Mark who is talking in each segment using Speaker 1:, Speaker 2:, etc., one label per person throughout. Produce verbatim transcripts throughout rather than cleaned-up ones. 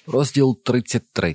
Speaker 1: Розділ тридцять три.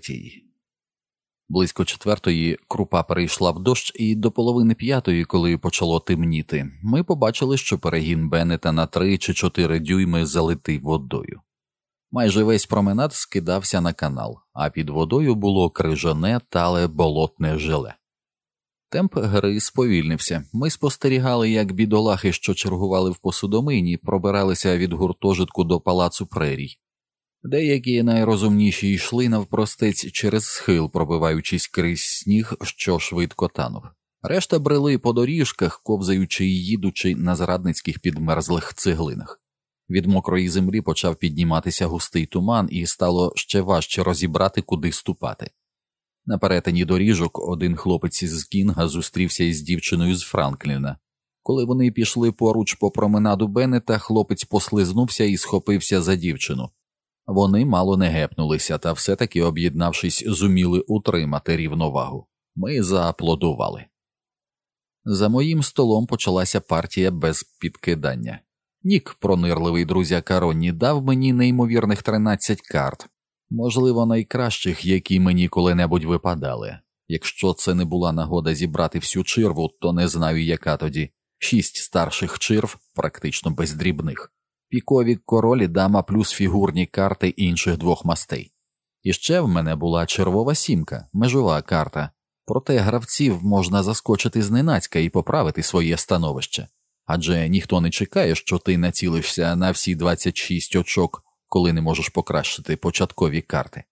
Speaker 1: Близько четвертої крупа перейшла в дощ, і до половини п'ятої, коли почало темніти, ми побачили, що перегін Беннета на три чи чотири дюйми залитий водою. Майже весь променад скидався на канал, а під водою було крижане, тале, болотне желе. Темп гри сповільнився. Ми спостерігали, як бідолахи, що чергували в посудомийні, пробиралися від гуртожитку до палацу прерій. Деякі найрозумніші йшли навпростець через схил, пробиваючись крізь сніг, що швидко танув. Решта брели по доріжках, ковзаючи й їдучи на зрадницьких підмерзлих цеглинах. Від мокрої землі почав підніматися густий туман, і стало ще важче розібрати, куди ступати. На перетині доріжок один хлопець з Кінга зустрівся із дівчиною з Франкліна. Коли вони пішли поруч по променаду Беннета, хлопець послизнувся і схопився за дівчину. Вони мало не гепнулися, та все-таки, об'єднавшись, зуміли утримати рівновагу. Ми зааплодували. За моїм столом почалася партія без підкидання. Нік, пронирливий друзяка Ронні, дав мені неймовірних тринадцять карт. Можливо, найкращих, які мені коли-небудь випадали. Якщо це не була нагода зібрати всю чирву, то не знаю, яка тоді. Шість старших чирв, практично без дрібних. Пікові королі, дама плюс фігурні карти інших двох мастей. І ще в мене була червова сімка, межова карта. Проте гравців можна заскочити зненацька і поправити своє становище. Адже ніхто не чекає, що ти націлишся на всі двадцять шість очок, коли не можеш покращити початкові карти.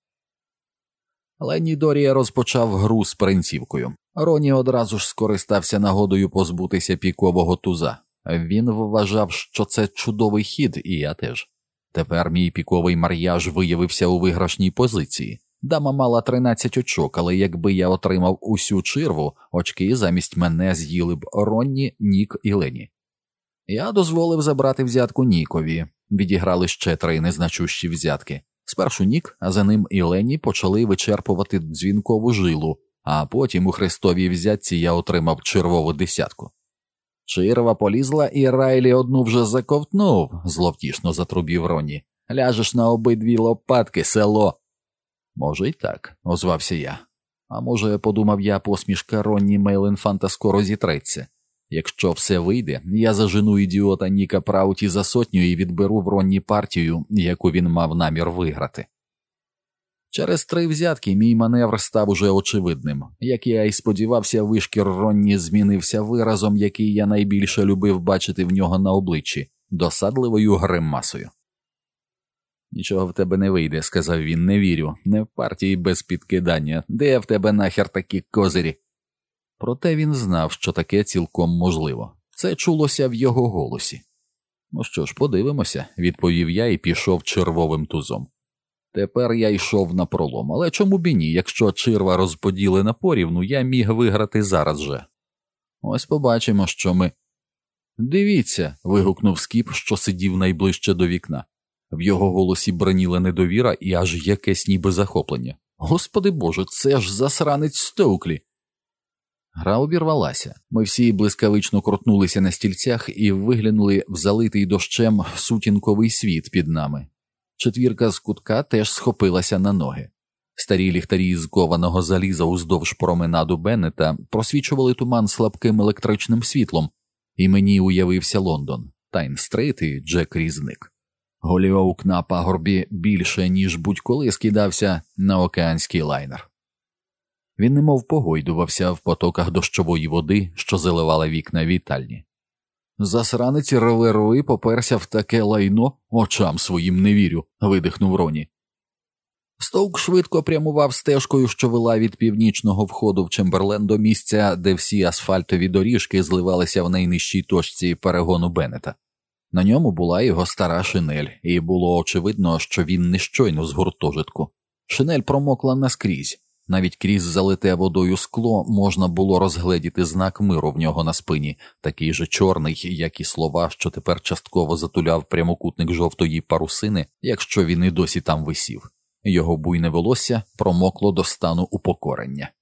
Speaker 1: Ленні Дорія розпочав гру з принцівкою. Роні одразу ж скористався нагодою позбутися пікового туза. Він вважав, що це чудовий хід, і я теж. Тепер мій піковий мар'яж виявився у виграшній позиції. Дама мала тринадцять очок, але якби я отримав усю чирву, очки замість мене з'їли б Ронні, Нік і Лені. Я дозволив забрати взятку Нікові. Відіграли ще три незначущі взятки. Спершу Нік, а за ним і Лені почали вичерпувати дзвінкову жилу, а потім у хрестовій взятці я отримав червову десятку. Чирва полізла, і Райлі одну вже заковтнув, зловтішно затрубів Ронні. Ляжеш на обидві лопатки, село. Може й так, озвався я. А може, подумав я, посмішка Ронні Мейленфанта скоро зітреться. Якщо все вийде, я зажену ідіота Ніка Прауті за сотню і відберу в Ронні партію, яку він мав намір виграти. Через три взятки мій маневр став уже очевидним. Як я й сподівався, вишкір Ронні змінився виразом, який я найбільше любив бачити в нього на обличчі – досадливою гримасою. «Нічого в тебе не вийде», – сказав він, – «не вірю. Не в партії без підкидання. Де в тебе нахер такі козирі?» Проте він знав, що таке цілком можливо. Це чулося в його голосі. «Ну що ж, подивимося», – відповів я і пішов червовим тузом. Тепер я йшов на пролом, але чому б і ні, якщо чирва розподілена порівну, я міг виграти зараз же. Ось побачимо, що ми... «Дивіться», – вигукнув Скіп, що сидів найближче до вікна. В його голосі браніла недовіра і аж якесь ніби захоплення. «Господи Боже, це ж засранець Стоуклі!» Гра обірвалася. Ми всі блискавично крутнулися на стільцях і виглянули в залитий дощем сутінковий світ під нами. Четвірка з кутка теж схопилася на ноги. Старі ліхтарі з кованого заліза уздовж променаду Беннета просвічували туман слабким електричним світлом, і мені уявився Лондон, Тайн-стрит і Джек Різник. Голліоук на пагорбі більше, ніж будь-коли скидався на океанський лайнер. Він немов погойдувався в потоках дощової води, що заливала вікна вітальні. «Засранець реве поперся в таке лайно, очам своїм не вірю», – видихнув Роні. Стоук швидко прямував стежкою, що вела від північного входу в Чемберлен до місця, де всі асфальтові доріжки зливалися в найнижчій точці перегону Беннета. На ньому була його стара шинель, і було очевидно, що він не щойно з гуртожитку. Шинель промокла наскрізь. Навіть крізь залите водою скло можна було розгледіти знак миру в нього на спині, такий же чорний, як і слова, що тепер частково затуляв прямокутник жовтої парусини, якщо він і досі там висів. Його буйне волосся промокло до стану упокорення.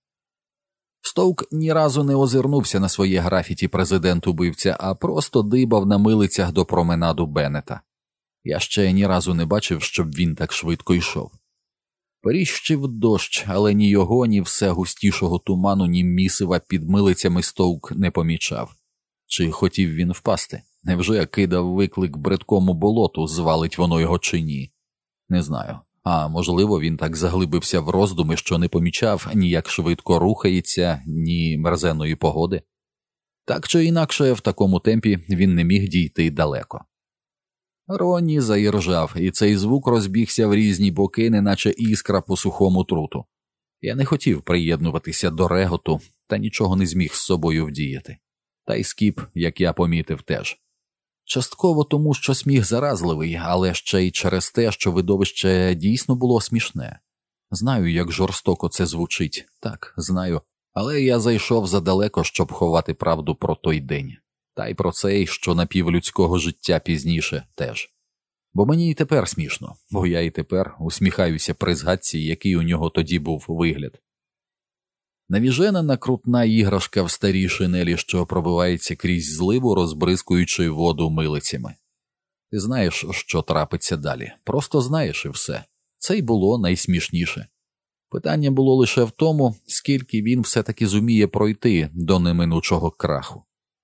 Speaker 1: Стоук ні разу не озирнувся на своє графіті «Президент-убивця», а просто дибав на милицях до променаду Беннета. Я ще ні разу не бачив, щоб він так швидко йшов. Періщив дощ, але ні його, ні все густішого туману, ні місива під милицями Стоук не помічав. Чи хотів він впасти? Невже кидав виклик бридкому болоту, звалить воно його чи ні? Не знаю. А можливо, він так заглибився в роздуми, що не помічав ні як швидко рухається, ні мерзенної погоди. Так чи інакше, в такому темпі він не міг дійти далеко. Ронні заіржав, і цей звук розбігся в різні боки, неначе іскра по сухому труту. Я не хотів приєднуватися до реготу, та нічого не зміг з собою вдіяти. Та й Скіп, як я помітив, теж. Частково тому, що сміх заразливий, але ще й через те, що видовище дійсно було смішне. Знаю, як жорстоко це звучить. Так, знаю. Але я зайшов задалеко, щоб ховати правду про той день. Та й про цей, що напівлюдського життя пізніше, теж. Бо мені і тепер смішно, бо я і тепер усміхаюся при згадці, який у нього тоді був вигляд. Навіжена крутна іграшка в старій шинелі, що пробивається крізь зливу, розбризкуючи воду милицями. Ти знаєш, що трапиться далі. Просто знаєш і все. Це й було найсмішніше. Питання було лише в тому, скільки він все-таки зуміє пройти до неминучого краху.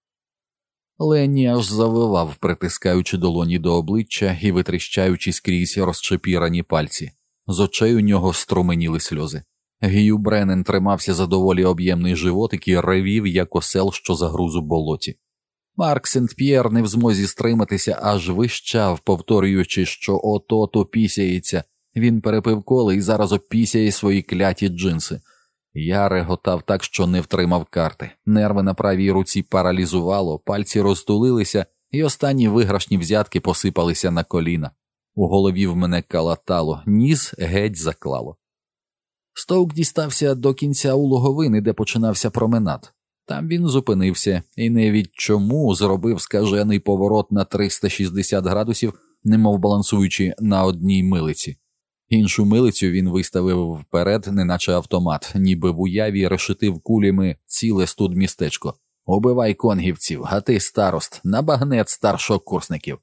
Speaker 1: Ленні аж завивав, притискаючи долоні до обличчя і витріщаючись крізь розчепірані пальці. З очей у нього струменіли сльози. Гію Бреннен тримався за доволі об'ємний животик і ревів, як осел, що загруз у болоті. Марк Сент-П'єр не в змозі стриматися, аж вищав, повторюючи, що ото-то пісяється. Він перепив коли і зараз опісяє свої кляті джинси. Я реготав так, що не втримав карти. Нерви на правій руці паралізувало, пальці розтулилися, і останні виграшні взятки посипалися на коліна. У голові в мене калатало, ніс геть заклало. Стоук дістався до кінця улоговини, де починався променад. Там він зупинився і навіть чому зробив скажений поворот на триста шістдесят градусів, немов балансуючи на одній милиці. Іншу милицю він виставив вперед, неначе автомат, ніби в уяві решетив кулями ціле студмістечко. «Убивай конгівців, а ти, старост, на багнет старшокурсників».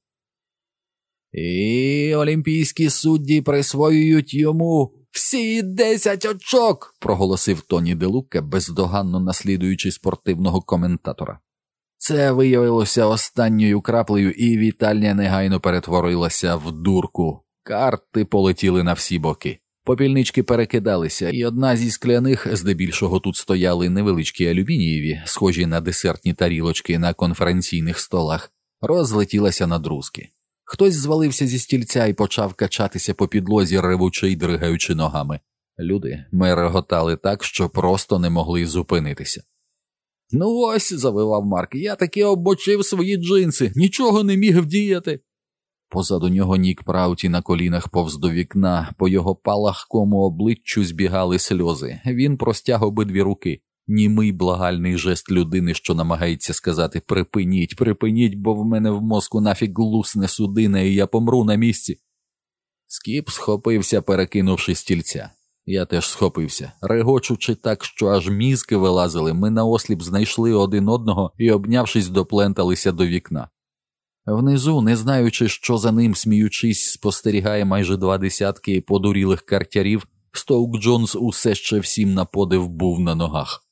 Speaker 1: «І олімпійські судді присвоюють йому всі десять очок», проголосив Тоні Де Лука, бездоганно наслідуючи спортивного коментатора. Це виявилося останньою краплею, і вітальня негайно перетворилася в дурку. Карти полетіли на всі боки. Попільнички перекидалися, і одна зі скляних, здебільшого тут стояли невеличкі алюмінієві, схожі на десертні тарілочки на конференційних столах, розлетілася на друзки. Хтось звалився зі стільця і почав качатися по підлозі, ревучи й дригаючи ногами. Люди мереготали так, що просто не могли зупинитися. «Ну ось», – завивав Марк, – «я таки обмочив свої джинси, нічого не міг вдіяти». Позаду нього Нік Прауті на колінах повз до вікна, по його палахкому обличчю збігали сльози. Він простяг обидві руки. Німий благальний жест людини, що намагається сказати «припиніть, припиніть, бо в мене в мозку нафіг лусне судина, і я помру на місці». Скіп схопився, перекинувши стільця. Я теж схопився. Регочучи так, що аж мізки вилазили, ми наосліп знайшли один одного і, обнявшись, допленталися до вікна. Внизу, не знаючи, що за ним, сміючись, спостерігає майже два десятки подурілих картярів, Стоук Джонс усе ще всім на подив був на ногах.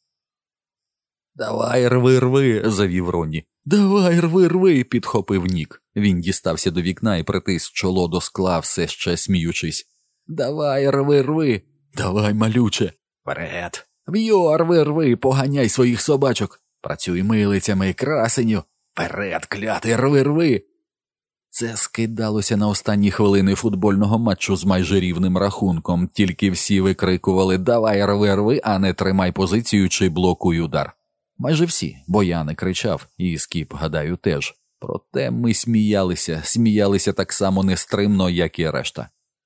Speaker 1: «Давай, рви, рви!» – завів Ронні. «Давай, рви, рви!» – підхопив Нік. Він дістався до вікна і притис чоло до скла, все ще сміючись. «Давай, рви, рви! Давай, малюче! Вперед! Б'йо, рви, рви! Поганяй своїх собачок! Працюй милицями, красеню! Вперед, клятий, рви, рви!» Це скидалося на останні хвилини футбольного матчу з майже рівним рахунком, тільки всі викрикували «давай, рви, рви», а не «тримай позицію» чи «блокуй удар». Майже всі, бо я не кричав, і Скіп, гадаю, теж. Проте ми сміялися, сміялися так само нестримно, як і решта.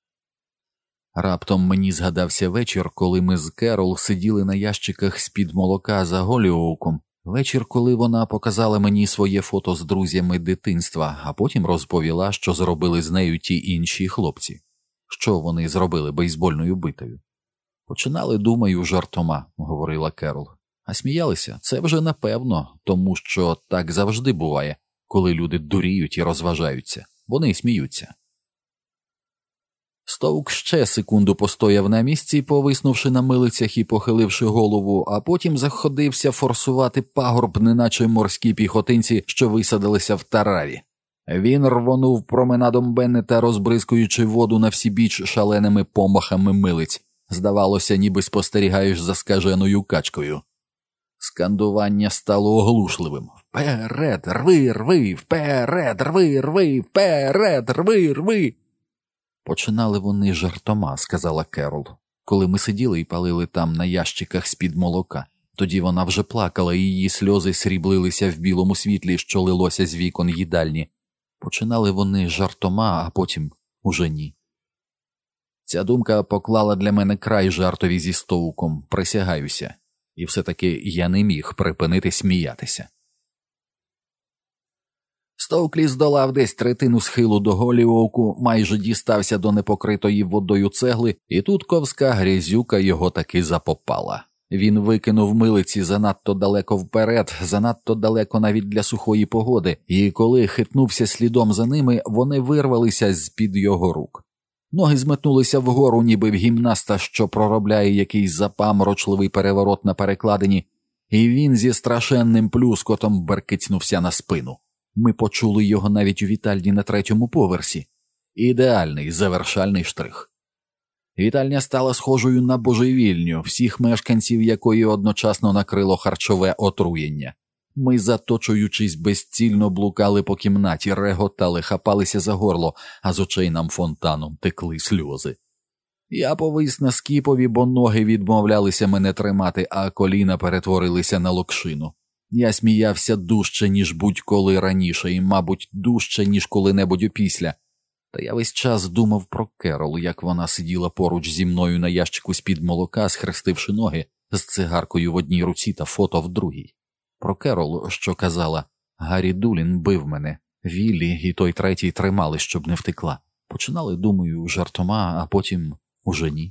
Speaker 1: Раптом мені згадався вечір, коли ми з Керол сиділи на ящиках з-під молока за Голліоуком. Вечір, коли вона показала мені своє фото з друзями дитинства, а потім розповіла, що зробили з нею ті інші хлопці. Що вони зробили бейсбольною битою. «Починали, думаю, жартома», – говорила Керол. А сміялися? Це вже напевно, тому що так завжди буває, коли люди дуріють і розважаються. Вони сміються. Стоук ще секунду постояв на місці, повиснувши на милицях і похиливши голову, а потім заходився форсувати пагорб, неначе морські піхотинці, що висадилися в тараві. Він рвонув променадом Беннета, розбризкуючи воду на всі біч шаленими помахами милиць. Здавалося, ніби спостерігаєш за скаженою качкою. Скандування стало оглушливим. «Вперед, рви, рви! Вперед, рви, рви! Вперед, рви, рви!» «Починали вони жартома», – сказала Керол, коли ми сиділи і палили там на ящиках з-під молока. Тоді вона вже плакала, і її сльози сріблилися в білому світлі, що лилося з вікон їдальні. Починали вони жартома, а потім уже ні. Ця думка поклала для мене край жартові зі Стоуком, присягаюся. І все-таки я не міг припинити сміятися. Стоуклі здолав десь третину схилу до Голліоуку, майже дістався до непокритої водою цегли, і тут ковська грязюка його таки запопала. Він викинув милиці занадто далеко вперед, занадто далеко навіть для сухої погоди, і коли хитнувся слідом за ними, вони вирвалися з-під його рук. Ноги зметнулися вгору, ніби в гімнаста, що проробляє якийсь запаморочливий переворот на перекладині, і він зі страшенним плюскотом беркицнувся на спину. Ми почули його навіть у вітальні на третьому поверсі. Ідеальний завершальний штрих. Вітальня стала схожою на божевільню, всіх мешканців якої одночасно накрило харчове отруєння. Ми, заточуючись, безцільно блукали по кімнаті, реготали, хапалися за горло, а з очей нам фонтаном текли сльози. Я повис на Скіпові, бо ноги відмовлялися мене тримати, а коліна перетворилися на локшину. Я сміявся дужче, ніж будь-коли раніше, і, мабуть, дужче, ніж коли-небудь опісля. Та я весь час думав про Керол, як вона сиділа поруч зі мною на ящику з-під молока, схрестивши ноги, з цигаркою в одній руці та фото в другій. Про Керол, що казала: «Гаррі Дулін бив мене, Віллі і той третій тримали, щоб не втекла». Починали, думаю, жартома, а потім уже ні.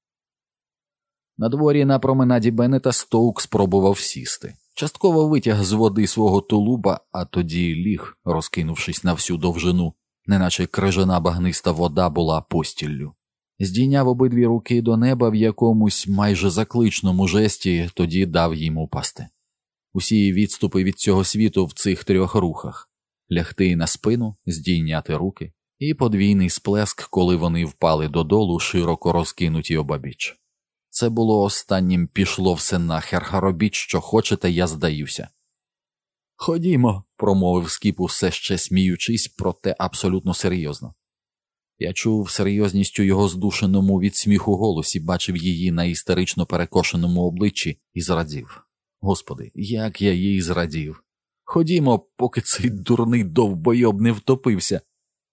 Speaker 1: На дворі на променаді Беннета Стоук спробував сісти. Частково витяг з води свого тулуба, а тоді ліг, розкинувшись на всю довжину, неначе крижана багниста вода була постіллю. Здійняв обидві руки до неба в якомусь майже закличному жесті, тоді дав їм упасти. Усі відступи від цього світу в цих трьох рухах – лягти на спину, здійняти руки і подвійний сплеск, коли вони впали додолу, широко розкинуті обабіч. Це було останнім «пішло все нахер, робіть, що хочете, я здаюся». «Ходімо», – промовив Скіп, усе ще сміючись, проте абсолютно серйозно. Я чув серйозність у його здушеному від сміху голосі, бачив її на істерично перекошеному обличчі і зрадів. Господи, як я їй зрадів. Ходімо, поки цей дурний довбойоб не втопився.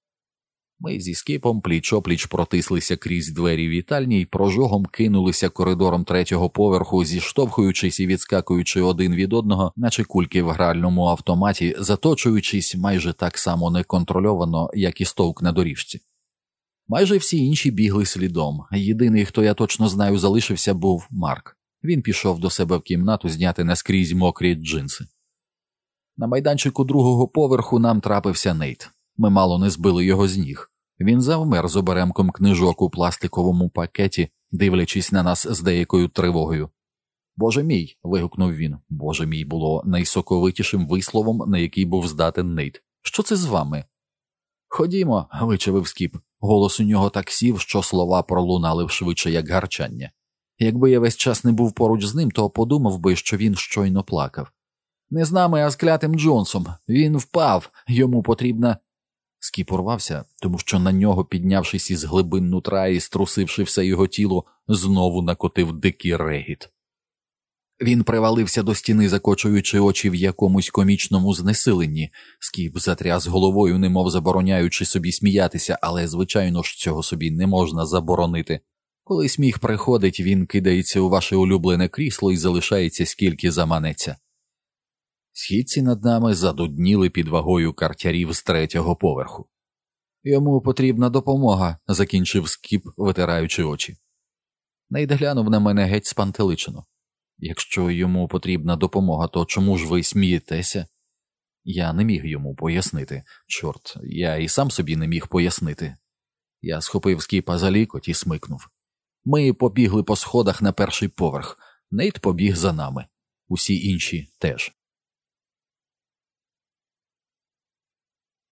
Speaker 1: Ми зі Скіпом пліч-опліч протислися крізь двері вітальні й прожогом кинулися коридором третього поверху, зіштовхуючись і відскакуючи один від одного, наче кульки в гральному автоматі, заточуючись майже так само неконтрольовано, як і Стоук на доріжці. Майже всі інші бігли слідом. Єдиний, хто, я точно знаю, залишився, був Марк. Він пішов до себе в кімнату зняти наскрізь мокрі джинси. На майданчику другого поверху нам трапився Нейт. Ми мало не збили його з ніг. Він завмер з оберемком книжок у пластиковому пакеті, дивлячись на нас з деякою тривогою. «Боже мій!» – вигукнув він. «Боже мій» було найсоковитішим висловом, на який був здатен Нейт. «Що це з вами?» «Ходімо», – вичавив Скіп. Голос у нього так сів, що слова пролунали швидше, як гарчання. Якби я весь час не був поруч з ним, то подумав би, що він щойно плакав. «Не з нами, а з клятим Джонсом. Він впав. Йому потрібна...» Скіп урвався, тому що на нього, піднявшись із глибин нутра і струсивши все його тіло, знову накотив дикий регіт. Він привалився до стіни, закочуючи очі в якомусь комічному знесиленні. Скіп затряс головою, немов забороняючи собі сміятися, але, звичайно ж, цього собі не можна заборонити. Коли сміх приходить, він кидається у ваше улюблене крісло і залишається, скільки заманеться. Східці над нами задудніли під вагою картярів з третього поверху. «Йому потрібна допомога», – закінчив Скіп, витираючи очі. Нейт глянув на мене геть спантеличено. «Якщо йому потрібна допомога, то чому ж ви смієтеся?» Я не міг йому пояснити. Чорт, я і сам собі не міг пояснити. Я схопив Скіпа за лікоть і смикнув. Ми побігли по сходах на перший поверх. Нейт побіг за нами. Усі інші теж.